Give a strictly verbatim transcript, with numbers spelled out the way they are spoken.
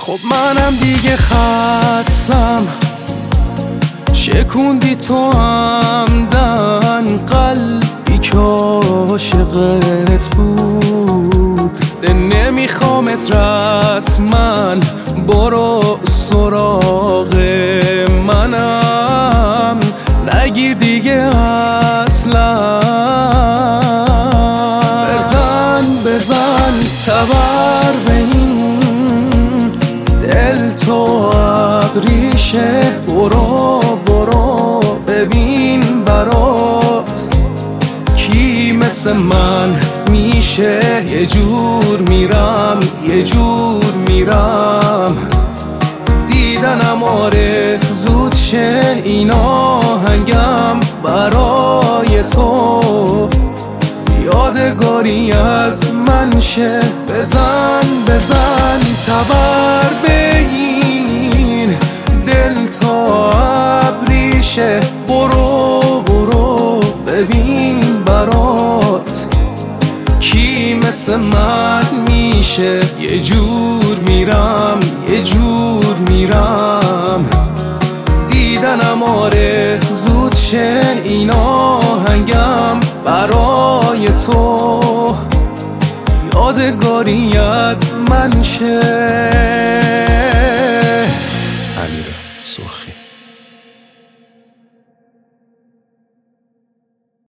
خب منم دیگه خستم، شکوندی تو همدن قلبی که عاشقت بود. ده نمیخوامت رسما، برو سراغ منم، نگیر دیگه اصلا. بزن بزن تبر به این دل تو ابریشه، برو برو ببین برات کی مثل من میشه. یه جور میرم یه جور میرم، دیدنم آره زود شه. این آهنگم برای تو یادگاری از من شه. بزن بزن تبر به این دل تا ابریشه، برو برو ببین برات کی مثل من میشه. یه جور میرم یه جور میرم، دیدنم آره زود شه. این آهنگم برای تو یادگاریت من شه.